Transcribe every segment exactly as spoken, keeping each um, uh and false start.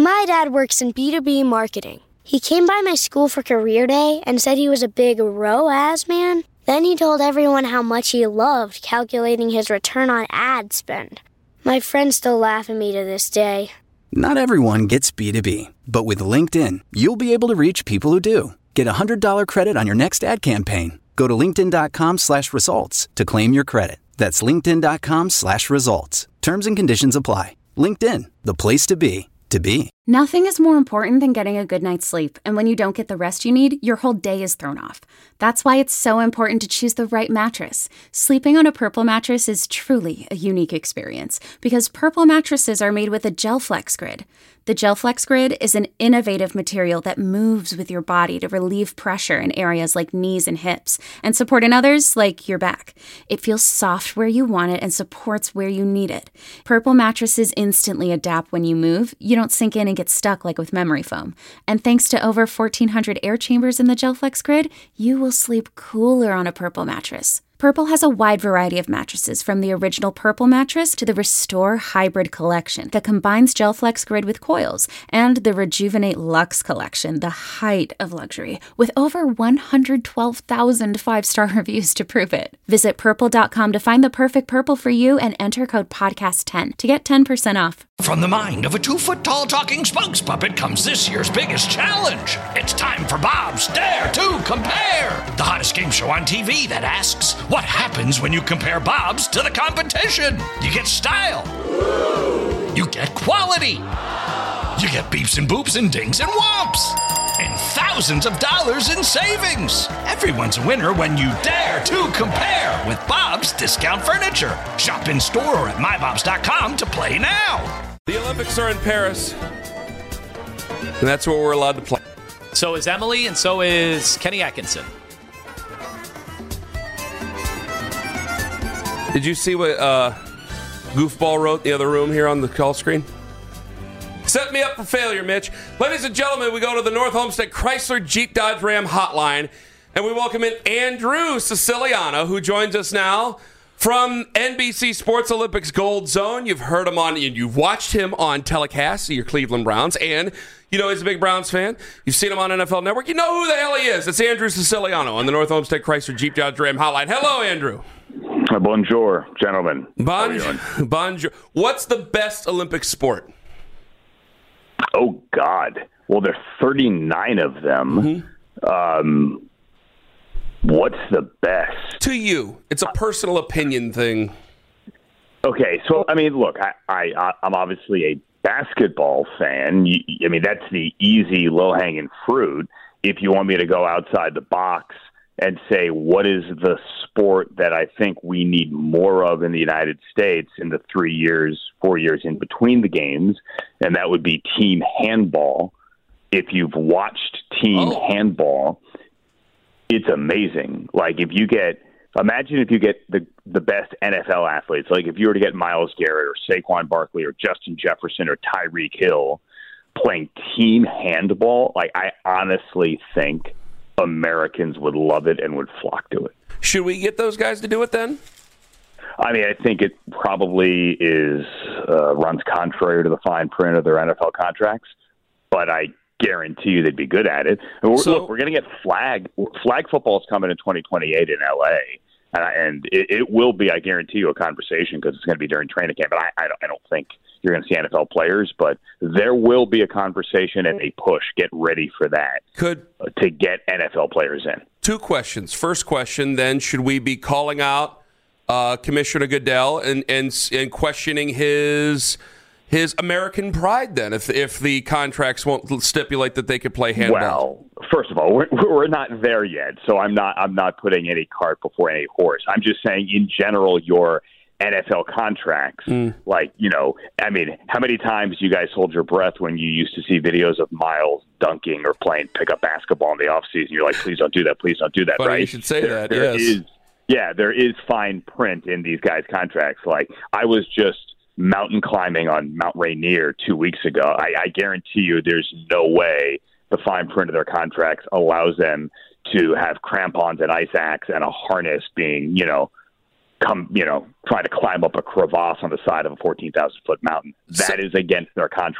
My dad works in B two B marketing. He came by my school for career day and said he was a big R O A S man. Then he told everyone how much he loved calculating his return on ad spend. My friends still laugh at me to this day. Not everyone gets B two B, but with LinkedIn, you'll be able to reach people who do. Get a one hundred dollars credit on your next ad campaign. Go to linkedin.com slash results to claim your credit. That's linkedin.com slash results. Terms and conditions apply. LinkedIn, the place to be, to be. Nothing is more important than getting a good night's sleep, and when you don't get the rest you need, your whole day is thrown off. That's why it's so important to choose the right mattress. Sleeping on a Purple mattress is truly a unique experience, because Purple mattresses are made with a GelFlex Grid. The GelFlex Grid is an innovative material that moves with your body to relieve pressure in areas like knees and hips, and support in others like your back. It feels soft where you want it and supports where you need it. Purple mattresses instantly adapt when you move. You don't sink in and get stuck like with memory foam. And thanks to over fourteen hundred air chambers in the GelFlex Grid, you will sleep cooler on a Purple mattress. Purple has a wide variety of mattresses, from the original Purple mattress to the Restore Hybrid collection that combines GelFlex Grid with coils, and the Rejuvenate Luxe collection, the height of luxury, with over one hundred twelve thousand five-star reviews to prove it. Visit purple dot com to find the perfect Purple for you and enter code podcast ten to get ten percent off. From the mind of a two-foot-tall talking spokes puppet comes this year's biggest challenge. It's time for Bob's Dare to Compare, the hottest game show on T V that asks, what happens when you compare Bob's to the competition? You get style. You get quality. You get beeps and boops and dings and whomps. And thousands of dollars in savings. Everyone's a winner when you dare to compare with Bob's Discount Furniture. Shop in store or at my bobs dot com to play now. The Olympics are in Paris, and that's where we're allowed to play. So is Emily, and so is Kenny Atkinson. Did you see what uh, Goofball wrote in the other room here on the call screen? Set me up for failure, Mitch. Ladies and gentlemen, we go to the North Homestead Chrysler Jeep Dodge Ram hotline, and we welcome in Andrew Siciliano, who joins us now from N B C Sports Olympics Gold Zone. You've heard him on, you've watched him on telecast, your Cleveland Browns, and you know he's a big Browns fan. You've seen him on N F L Network. You know who the hell he is. It's Andrew Siciliano on the North Homestead Chrysler Jeep Dodge Ram hotline. Hello, Andrew. Bonjour, gentlemen. Bonjour. Bonjour. What's the best Olympic sport? Oh, God. Well, there's thirty-nine of them. Mm-hmm. Um, what's the best? To you. It's a personal opinion thing. Okay, so, I mean, look, I, I, I'm obviously a basketball fan. You, I mean, that's the easy, low-hanging fruit. If you want me to go outside the box and say, what is the sport that I think we need more of in the United States in the three years, four years in between the games, and that would be team handball. If you've watched team oh. handball, it's amazing. Like, if you get, imagine if you get the, the best N F L athletes, like if you were to get Myles Garrett or Saquon Barkley or Justin Jefferson or Tyreek Hill playing team handball, like, I honestly think Americans would love it and would flock to it. Should we get those guys to do it then? I mean, I think it probably is uh, runs contrary to the fine print of their N F L contracts, but I guarantee you they'd be good at it. And we're, so, look, we're going to get flag flag football is coming in twenty twenty-eight in L A, and, and it, it will be, I guarantee you, a conversation because it's going to be during training camp. But I, I, don't, I don't think you're going to see N F L players, but there will be a conversation and a push. Get ready for that. Could to get N F L players in. Two questions. First question, then, should we be calling out uh, Commissioner Goodell and, and and questioning his his American pride then, if if the contracts won't stipulate that they could play handball? Well, first of all, we're, we're not there yet, so I'm not I'm not putting any cart before any horse. I'm just saying, in general, your N F L contracts, mm. like, you know, I mean, how many times you guys hold your breath when you used to see videos of Miles dunking or playing pickup basketball in the offseason? You're like, please don't do that, please don't do that, Funny right? You should say there, that, there yes. Is, yeah, there is fine print in these guys' contracts. Like, I was just mountain climbing on Mount Rainier two weeks ago. I, I guarantee you there's no way the fine print of their contracts allows them to have crampons and ice axe and a harness being, you know, come, you know, trying to climb up a crevasse on the side of a fourteen thousand foot mountain. That so, is against their contract.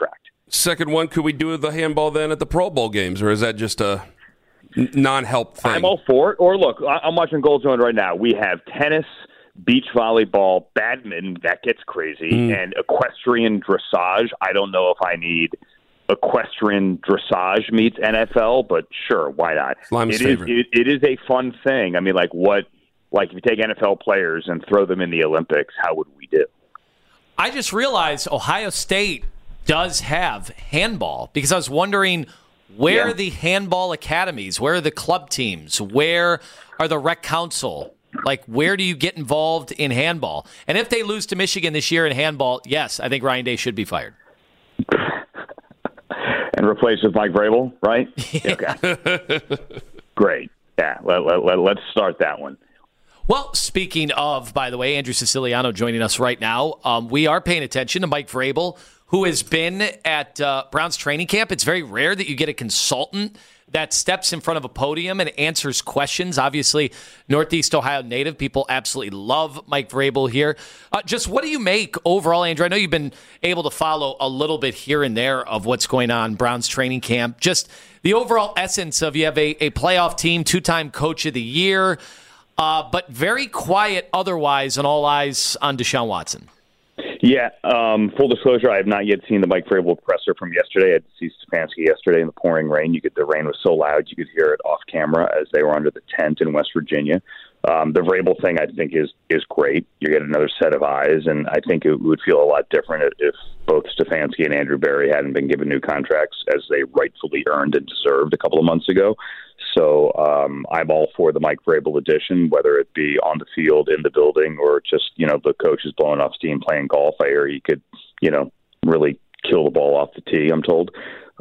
Second one, could we do the handball then at the Pro Bowl games, or is that just a n- non-help thing? I'm all for it. Or look, I- I'm watching Gold Zone right now. We have tennis, beach volleyball, badminton, that gets crazy, mm. and equestrian dressage. I don't know if I need equestrian dressage meets N F L, but sure, why not? Slime's it favorite. is it, it is a fun thing. I mean, like what like if you take N F L players and throw them in the Olympics, how would we do? I just realized Ohio State does have handball, because I was wondering, where yeah. are the handball academies? Where are the club teams? Where are the rec council? Like, where do you get involved in handball? And if they lose to Michigan this year in handball, yes, I think Ryan Day should be fired. And replaced with Mike Vrabel, right? Okay. Great. Yeah, let, let, let, let's start that one. Well, speaking of, by the way, Andrew Siciliano joining us right now. Um, we are paying attention to Mike Vrabel, who has been at uh, Browns training camp. It's very rare that you get a consultant that steps in front of a podium and answers questions. Obviously, Northeast Ohio native. People absolutely love Mike Vrabel here. Uh, just what do you make overall, Andrew? I know you've been able to follow a little bit here and there of what's going on Browns training camp. Just the overall essence of you have a, a playoff team, two-time coach of the year, uh, but very quiet otherwise, and all eyes on Deshaun Watson. Yeah, um, full disclosure, I have not yet seen the Mike Vrabel presser from yesterday. I had to see Stefanski yesterday in the pouring rain. You could, the rain was so loud you could hear it off camera as they were under the tent in West Virginia. Um, the Vrabel thing, I think, is is great. You get another set of eyes, and I think it would feel a lot different if both Stefanski and Andrew Berry hadn't been given new contracts as they rightfully earned and deserved a couple of months ago. So um, I'm all for the Mike Vrabel edition, whether it be on the field, in the building, or just, you know, the coach is blowing off steam playing golf. I hear he could, you know, really kill the ball off the tee, I'm told.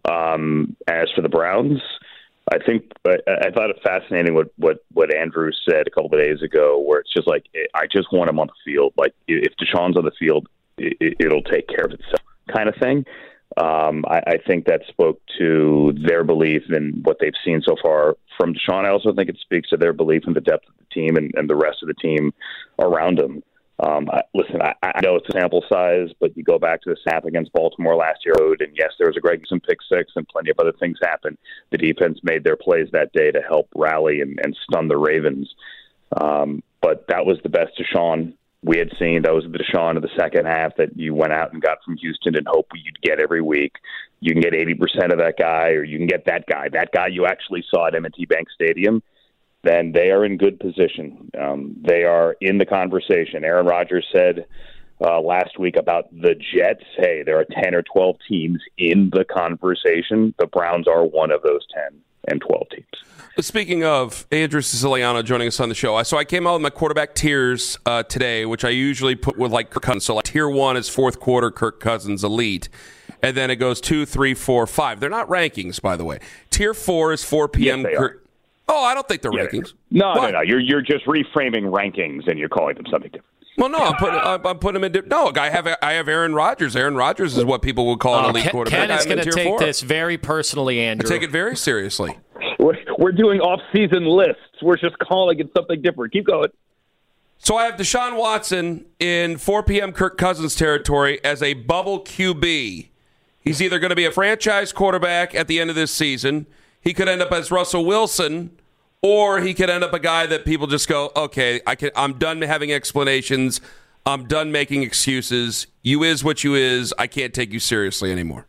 Um, as for the Browns, I think I, I thought it fascinating what, what, what Andrew said a couple of days ago, where it's just like, I just want him on the field. Like, if Deshaun's on the field, it, it'll take care of itself kind of thing. Um, I, I think that spoke to their belief in what they've seen so far from Deshaun. I also think it speaks to their belief in the depth of the team and, and the rest of the team around him. Um, I, listen, I, I know it's a sample size, but you go back to the snap against Baltimore last year, and yes, there was a Greg Gibson pick six and plenty of other things happened. The defense made their plays that day to help rally and, and stun the Ravens. Um, but that was the best Deshaun we had seen. That was the Deshaun of the second half that you went out and got from Houston and hoped you'd get every week. You can get eighty percent of that guy, or you can get that guy, that guy you actually saw at M and T Bank Stadium, then they are in good position. Um, they are in the conversation. Aaron Rodgers said uh, last week about the Jets, hey, there are ten or twelve teams in the conversation. The Browns are one of those ten and twelve teams. Speaking of, Andrew Siciliano joining us on the show. So I came out with my quarterback tiers uh, today, which I usually put with like Kirk Cousins. So like tier one is fourth quarter Kirk Cousins elite. And then it goes two, three, four, five. They're not rankings, by the way. Tier four is four p.m. Yes, Kirk. Oh, I don't think they're yeah, rankings. No, what? no, no. You're you're just reframing rankings and you're calling them something different. Well, no, I'm putting I'm, I'm putting him in. No, I have I have Aaron Rodgers. Aaron Rodgers is what people would call an uh, elite Ken, quarterback. Ken is going to take four. this very personally, Andrew. I take it very seriously. We're, we're doing off-season lists. We're just calling it something different. Keep going. So I have Deshaun Watson in four p.m. Kirk Cousins territory as a bubble Q B. He's either going to be a franchise quarterback at the end of this season. He could end up as Russell Wilson, or he could end up a guy that people just go, okay, I can, I'm done having explanations. I'm done making excuses. You is what you is. I can't take you seriously anymore.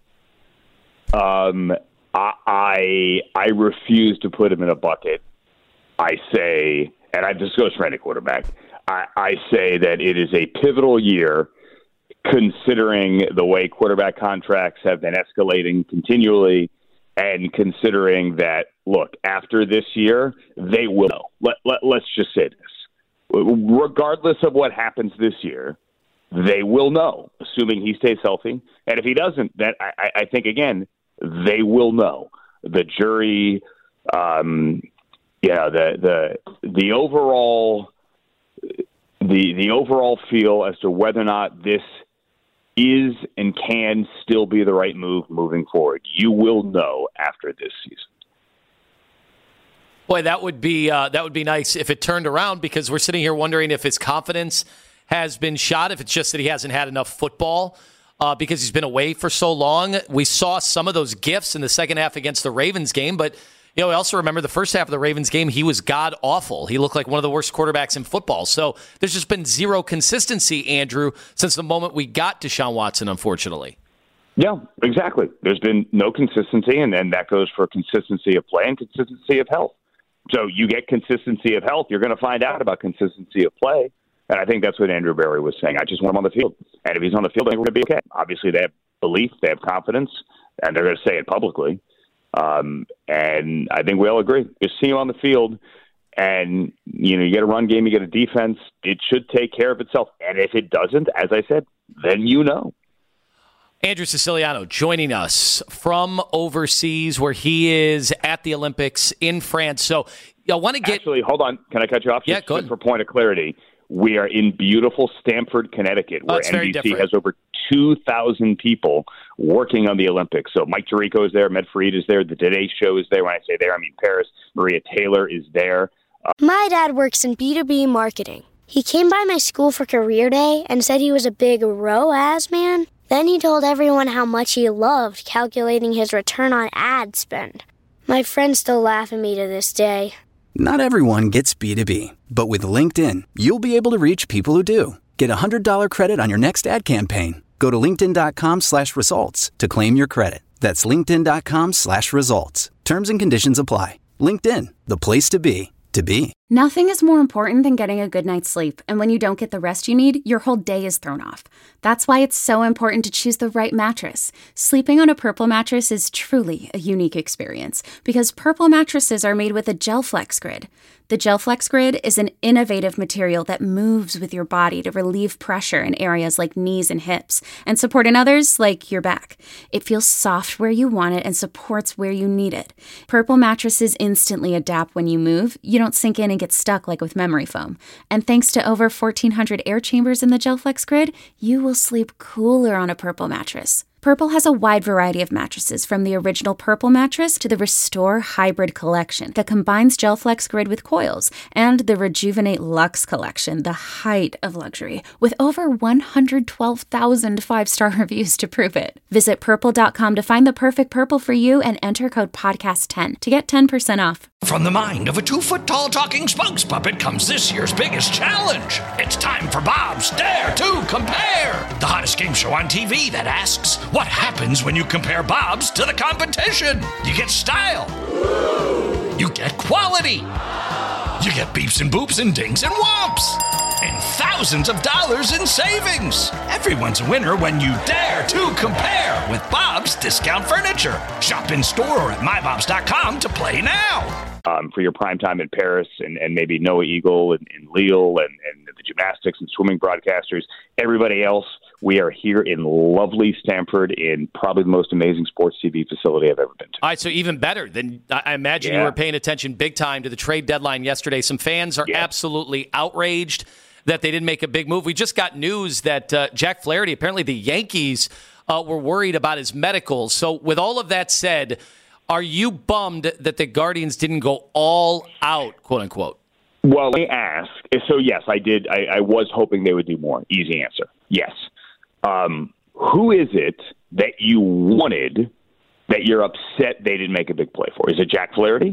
Um, I, I I refuse to put him in a bucket. I say, and I this goes for any quarterback, I, I say that it is a pivotal year considering the way quarterback contracts have been escalating continually, and considering that, look, after this year, they will know. Let, let, let's just say this. Regardless of what happens this year, they will know, assuming he stays healthy. And if he doesn't, then I, I think, again, they will know. The jury, um, you know, the the the overall the the overall feel as to whether or not this is and can still be the right move moving forward. You will know after this season. Boy, that would be uh, that would be nice if it turned around, because we're sitting here wondering if his confidence has been shot, if it's just that he hasn't had enough football uh, because he's been away for so long. We saw some of those gifts in the second half against the Ravens game, but you know, I also remember the first half of the Ravens game, he was god-awful. He looked like one of the worst quarterbacks in football. So there's just been zero consistency, Andrew, since the moment we got Deshaun Watson, unfortunately. Yeah, exactly. There's been no consistency, and, and that goes for consistency of play and consistency of health. So you get consistency of health, you're going to find out about consistency of play. And I think that's what Andrew Berry was saying. I just want him on the field. And if he's on the field, I think we're going to be okay. Obviously, they have belief, they have confidence, and they're going to say it publicly. Um, and I think we all agree. Just see him on the field, and you know, you get a run game, you get a defense. It should take care of itself. And if it doesn't, as I said, then you know. Andrew Siciliano joining us from overseas, where he is at the Olympics in France. So I want to get actually hold on. Can I cut you off? Yeah, just, go just ahead. For point of clarity, we are in beautiful Stamford, Connecticut, where oh, N B C has over two thousand people working on the Olympics. So Mike Tirico is there, Med Fried is there, the Today Show is there. When I say there, I mean Paris. Maria Taylor is there. Uh, My dad works in B two B marketing. He came by my school for career day and said he was a big R O A S man. Then he told everyone how much he loved calculating his return on ad spend. My friends still laugh at me to this day. Not everyone gets B two B, but with LinkedIn, you'll be able to reach people who do. Get a one hundred dollars credit on your next ad campaign. Go to linkedin.com slash results to claim your credit. That's linkedin.com slash results. Terms and conditions apply. LinkedIn, the place to be, to be. Nothing is more important than getting a good night's sleep, and when you don't get the rest you need, your whole day is thrown off. That's why it's so important to choose the right mattress. Sleeping on a Purple mattress is truly a unique experience, because Purple mattresses are made with a GelFlex Grid. The GelFlex Grid is an innovative material that moves with your body to relieve pressure in areas like knees and hips, and support in others like your back. It feels soft where you want it and supports where you need it. Purple mattresses instantly adapt when you move. You don't sink in and get stuck like with memory foam. And thanks to over fourteen hundred air chambers in the GelFlex Grid, you will sleep cooler on a Purple mattress. Purple has a wide variety of mattresses, from the original Purple mattress to the Restore Hybrid collection that combines GelFlex Grid with coils, and the Rejuvenate Luxe collection, the height of luxury, with over one hundred twelve thousand five-star reviews to prove it. Visit purple dot com to find the perfect Purple for you and enter code podcast ten to get ten percent off. From the mind of a two-foot-tall talking spokes puppet comes this year's biggest challenge. It's time for Bob's Dare to Compare, the hottest game show on T V that asks, what happens when you compare Bob's to the competition? You get style. You get quality. You get beeps and boops and dings and whomps. And thousands of dollars in savings. Everyone's a winner when you dare to compare with Bob's Discount Furniture. Shop in store or at my bobs dot com to play now. Um, for your prime time in Paris, and, and maybe Noah Eagle and, and Lille and, and the gymnastics and swimming broadcasters, everybody else, we are here in lovely Stamford in probably the most amazing sports T V facility I've ever been to. All right, so even better. Then I imagine Yeah. you were paying attention big time to the trade deadline yesterday. Some fans are Yeah. absolutely outraged that they didn't make a big move. We just got news that uh, Jack Flaherty, apparently the Yankees uh, were worried about his medicals. So with all of that said, are you bummed that the Guardians didn't go all out, quote unquote? Well, let me ask. So, yes, I did. I, I was hoping they would do more. Easy answer. Yes. Um, who is it that you wanted that you're upset they didn't make a big play for? Is it Jack Flaherty?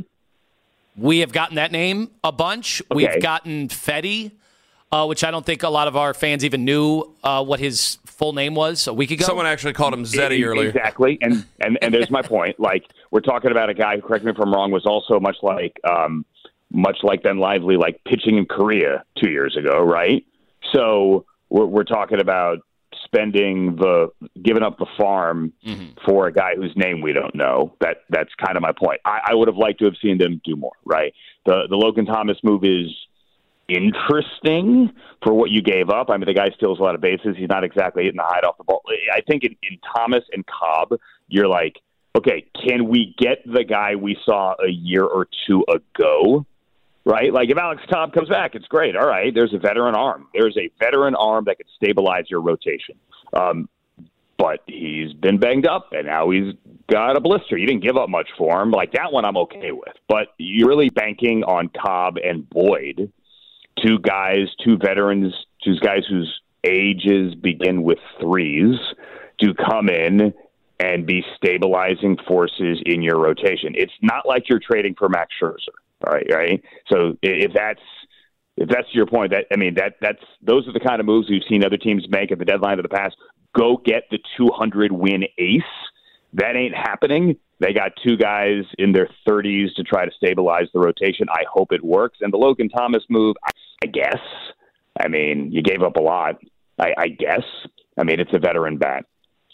We have gotten that name a bunch. Okay. We've gotten Fetty, uh, which I don't think a lot of our fans even knew uh, what his full name was a week ago. Someone actually called him Zeddy E- earlier. Exactly. And, and, and there's my point. Like, we're talking about a guy who, correct me if I'm wrong, was also much like um, much like Ben Lively, like pitching in Korea two years ago, right? So we're, we're talking about spending the giving up the farm mm-hmm. for a guy whose name we don't know. That that's kind of my point. I, I would have liked to have seen them do more, right? The the Logan Thomas move is interesting for what you gave up. I mean, the guy steals a lot of bases. He's not exactly hitting the hide off the ball. I think in, in Thomas and Cobb, you're like, okay, can we get the guy we saw a year or two ago? Right? Like, if Alex Cobb comes back, it's great. All right, there's a veteran arm. There's a veteran arm that could stabilize your rotation. Um, but he's been banged up, and now he's got a blister. You didn't give up much for him. Like, that one I'm okay with. But you're really banking on Cobb and Boyd, two guys, two veterans, two guys whose ages begin with threes, to come in and be stabilizing forces in your rotation. It's not like you're trading for Max Scherzer, all right? Right? So if that's if that's your point, that I mean that that's those are the kind of moves we've seen other teams make at the deadline of the past. Go get the two hundred win ace. That ain't happening. They got two guys in their thirties to try to stabilize the rotation. I hope it works. And the Logan Thomas move, I, I guess. I mean, you gave up a lot. I, I guess. I mean, it's a veteran bat.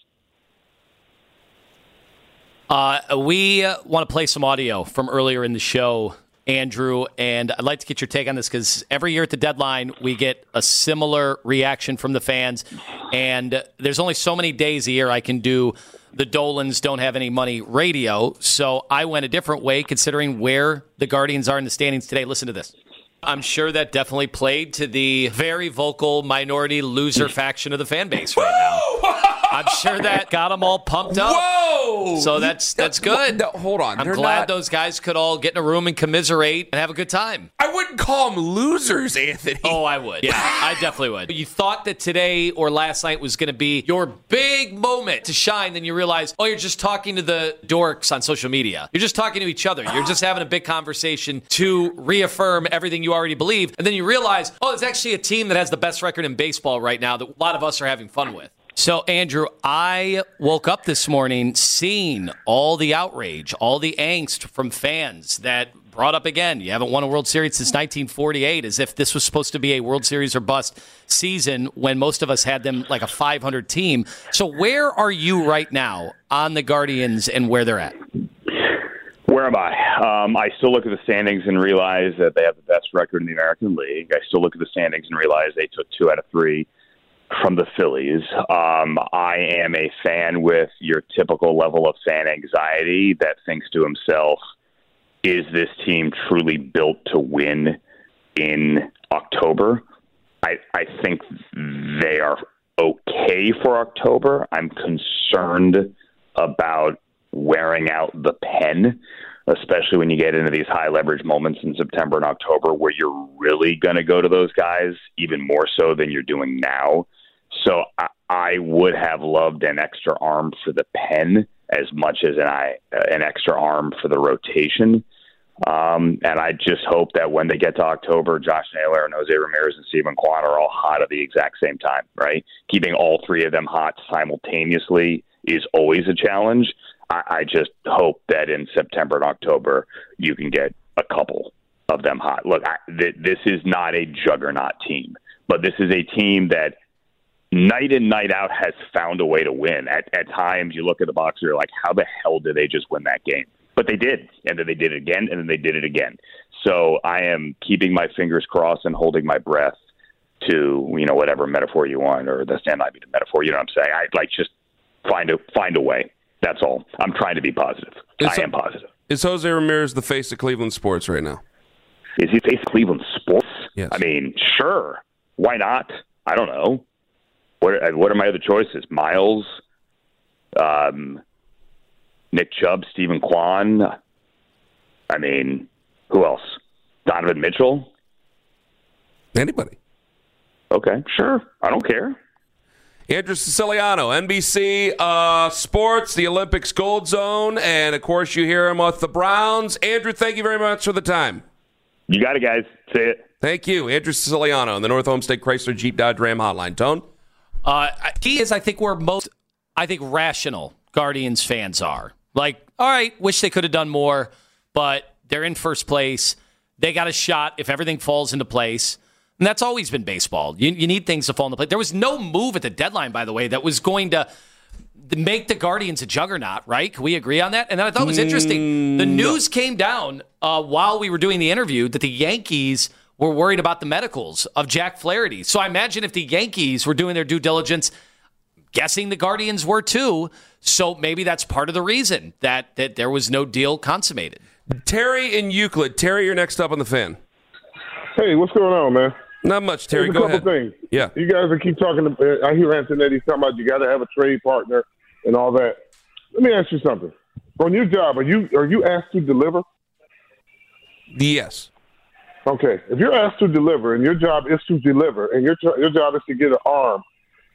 Uh, we uh, want to play some audio from earlier in the show, Andrew, and I'd like to get your take on this because every year at the deadline, we get a similar reaction from the fans, and there's only so many days a year I can do the Dolans don't have any money radio, so I went a different way considering where the Guardians are in the standings today. Listen to this. I'm sure that definitely played to the very vocal minority loser faction of the fan base right now. I'm sure that got them all pumped up. Whoa! So that's that's good. No, hold on. I'm They're glad not... those guys could all get in a room and commiserate and have a good time. I wouldn't call them losers, Anthony. Oh, I would. Yeah, I definitely would. You thought that today or last night was going to be your big moment to shine, then you realize, oh, you're just talking to the dorks on social media. You're just talking to each other. You're just having a big conversation to reaffirm everything you already believe. And then you realize, oh, it's actually a team that has the best record in baseball right now that a lot of us are having fun with. So, Andrew, I woke up this morning seeing all the outrage, all the angst from fans that brought up again, you haven't won a World Series since nineteen forty-eight, as if this was supposed to be a World Series or bust season when most of us had them like a five hundred team. So where are you right now on the Guardians and where they're at? Where am I? Um, I still look at the standings and realize that they have the best record in the American League. I still look at the standings and realize they took two out of three from the Phillies. Um, I am a fan with your typical level of fan anxiety that thinks to himself, is this team truly built to win in October? I, I think they are okay for October. I'm concerned about wearing out the pen, especially when you get into these high leverage moments in September and October where you're really going to go to those guys even more so than you're doing now. So I, I would have loved an extra arm for the pen as much as an, I, an extra arm for the rotation. Um, and I just hope that when they get to October, Josh Naylor and Jose Ramirez and Steven Kwan are all hot at the exact same time, right? Keeping all three of them hot simultaneously is always a challenge. I, I just hope that in September and October, you can get a couple of them hot. Look, I, th- this is not a juggernaut team, but this is a team that night in, night out has found a way to win. At, at times, you look at the box and you're like, how the hell did they just win that game? But they did, and then they did it again, and then they did it again. So I am keeping my fingers crossed and holding my breath to, you know, whatever metaphor you want, or the stand might be the metaphor, you know what I'm saying? I like just find a find a way. That's all. I'm trying to be positive. Is, I am positive. Is Jose Ramirez the face of Cleveland sports right now? Is he the face of Cleveland sports? Yes. I mean, sure. Why not? I don't know. What what are my other choices? Miles, um, Nick Chubb, Steven Kwan. I mean, who else? Donovan Mitchell? Anybody. Okay, sure. I don't care. Andrew Siciliano, N B C uh, Sports, the Olympics Gold Zone, and, of course, you hear him with the Browns. Andrew, thank you very much for the time. You got it, guys. See it. Thank you. Andrew Siciliano on the North Homestead Chrysler Jeep Dodge Ram Hotline. Tone? Uh, he is, I think, where most, I think, rational Guardians fans are. Like, all right, wish they could have done more, but they're in first place. They got a shot if everything falls into place. And that's always been baseball. You, you need things to fall into place. There was no move at the deadline, by the way, that was going to make the Guardians a juggernaut, right? Can we agree on that? And then I thought it was interesting. The news came down uh, while we were doing the interview that the Yankees were worried about the medicals of Jack Flaherty. So I imagine if the Yankees were doing their due diligence, guessing the Guardians were too. So maybe that's part of the reason that, that there was no deal consummated. Terry in Euclid. Terry, you're next up on the Fan. Hey, what's going on, man? Not much, Terry. There's a Go couple ahead. Things. Yeah. You guys are keep talking. To, I hear Antonetti talking about you got to have a trade partner and all that. Let me ask you something. On your job, are you are you asked to deliver? Yes. Okay. If you're asked to deliver and your job is to deliver and your your job is to get an arm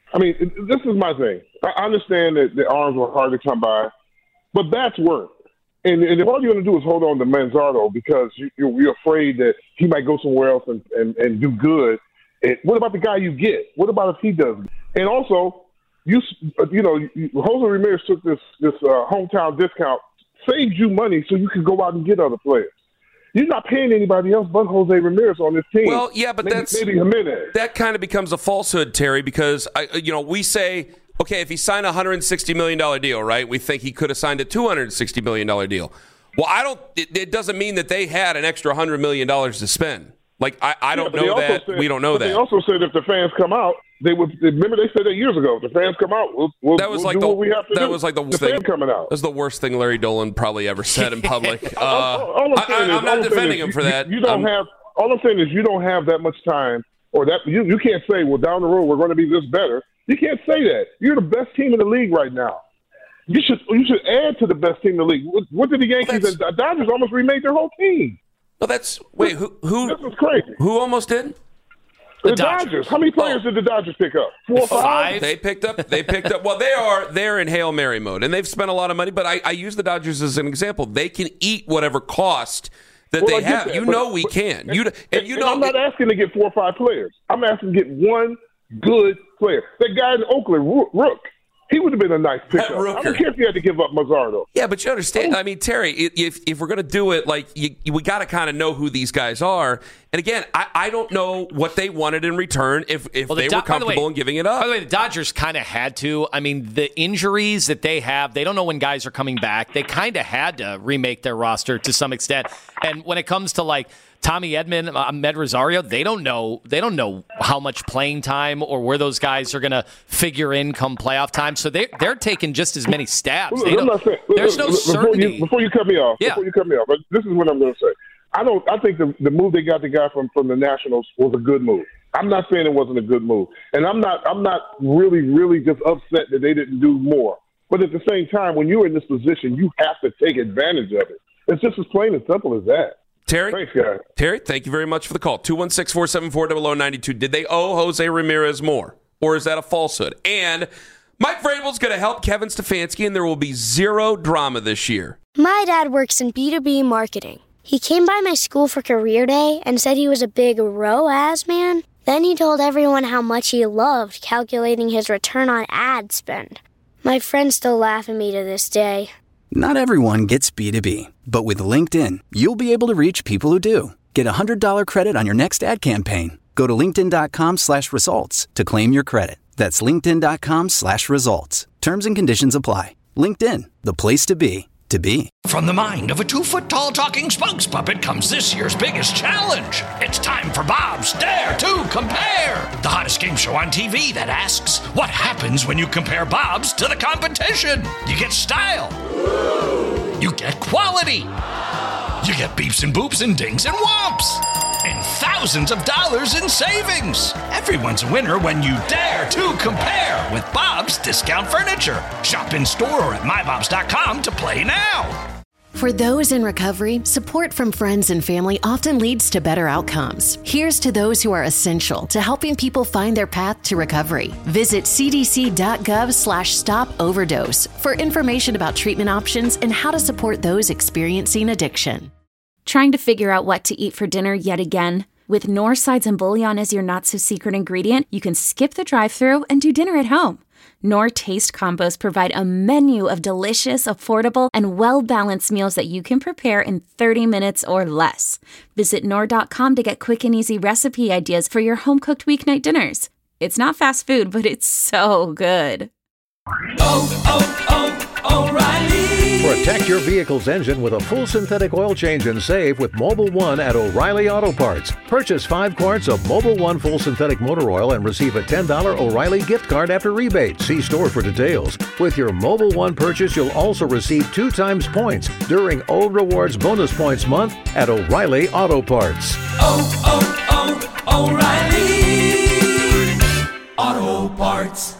I mean, this is my thing. I understand that the arms were hard to come by, but bats weren't. And, and if all you're going to do is hold on to Manzardo because you, you're, you're afraid that he might go somewhere else and, and, and do good, and what about the guy you get? What about if he does? And also, you you know, Jose Ramirez took this this uh, hometown discount, saved you money so you can go out and get other players. You're not paying anybody else but Jose Ramirez on this team. Well, yeah, but maybe, that's maybe Jimenez. That kind of becomes a falsehood, Terry, because I, you know we say, okay, if he signed a one hundred sixty million dollars deal, right? We think he could have signed a two hundred sixty million dollars deal. Well, I don't. It, it doesn't mean that they had an extra one hundred million dollars to spend. Like I, I don't yeah, know that. Said, we don't know but that. They also said if the fans come out, they would. Remember, they said that years ago. If the fans come out, we'll, we'll, that was we'll like do the, what we have to that do. was like the worst the thing coming out. That was the worst thing Larry Dolan probably ever said in public. Uh, all, all I'm, I, is, I'm not all defending I'm him for you, that. You don't um, have. All I'm saying is you don't have that much time, or that you you can't say, well, down the road we're going to be this better. You can't say that. You're the best team in the league right now. You should you should add to the best team in the league. What, what did the Yankees well, and the Dodgers almost remade their whole team? Well, that's wait who who this is crazy. Who almost did? The, The Dodgers. Dodgers. How many players Oh. did the Dodgers pick up? Four or five? Five. They picked up. They picked up. Well, they are. They're in Hail Mary mode, and they've spent a lot of money. But I, I use the Dodgers as an example. They can eat whatever cost that Well, I they get have. that, you but- know we but- can. You and you And know. I'm not asking to get four or five players. I'm asking to get one good player. That guy in Oakland, Rook, Rook he would have been a nice pickup. I Rooker. don't care if you had to give up Mazzardo. Yeah, but you understand. I mean, Terry, if if we're going to do it, like you, we got to kind of know who these guys are. And again, I, I don't know what they wanted in return if if Well, the they Do- were comfortable by the way- in giving it up. By the way, the Dodgers kind of had to. I mean, the injuries that they have, they don't know when guys are coming back. They kind of had to remake their roster to some extent. And when it comes to like Tommy Edman, Ahmed Rosario, they don't know. They don't know how much playing time or where those guys are going to figure in come playoff time. So they they're taking just as many stabs. They I'm don't, not saying, there's no before certainty. You, before you cut me off, Yeah. before you cut me off, but this is what I'm going to say. I don't. I think the the move they got the guy from, from the Nationals was a good move. I'm not saying it wasn't a good move, and I'm not. I'm not really, really just upset that they didn't do more. But at the same time, when you're in this position, you have to take advantage of it. It's just as plain and simple as that. Terry, Thanks, guys. Terry, thank you very much for the call. two one six, four seven four, zero zero nine two. Did they owe Jose Ramirez more, or is that a falsehood? And Mike Vrabel's going to help Kevin Stefanski, and there will be zero drama this year. My dad works in B two B marketing. He came by my school for career day and said he was a big R O A S man. Then he told everyone how much he loved calculating his return on ad spend. My friends still laugh at me to this day. Not everyone gets B two B, but with LinkedIn, you'll be able to reach people who do. Get a one hundred dollars credit on your next ad campaign. Go to linkedin.com slash results to claim your credit. That's linkedin.com slash results. Terms and conditions apply. LinkedIn, the place to be, to be. From the mind of a two-foot-tall talking spokes puppet comes this year's biggest challenge. It's time for Bob's Dare to Compare, the hottest game show on T V that asks, what happens when you compare Bob's to the competition? You get style. You get quality. You get beeps and boops and dings and whomps. And thousands of dollars in savings. Everyone's a winner when you dare to compare with Bob's Discount Furniture. Shop in store or at my bobs dot com to play now. For those in recovery, support from friends and family often leads to better outcomes. Here's to those who are essential to helping people find their path to recovery. Visit cdc.gov slash stop overdose for information about treatment options and how to support those experiencing addiction. Trying to figure out what to eat for dinner yet again? With Knorr sides and bouillon as your not-so-secret ingredient, you can skip the drive-thru and do dinner at home. Knorr Taste Combos provide a menu of delicious, affordable, and well-balanced meals that you can prepare in thirty minutes or less. Visit Knorr dot com to get quick and easy recipe ideas for your home-cooked weeknight dinners. It's not fast food, but it's so good. Oh, oh, oh, O'Reilly. Protect your vehicle's engine with a full synthetic oil change and save with Mobil one at O'Reilly Auto Parts. Purchase five quarts of Mobil one full synthetic motor oil and receive a ten dollars O'Reilly gift card after rebate. See store for details. With your Mobil one purchase, you'll also receive two times points during O Rewards Bonus Points Month at O'Reilly Auto Parts. Oh, oh, oh, O'Reilly Auto Parts.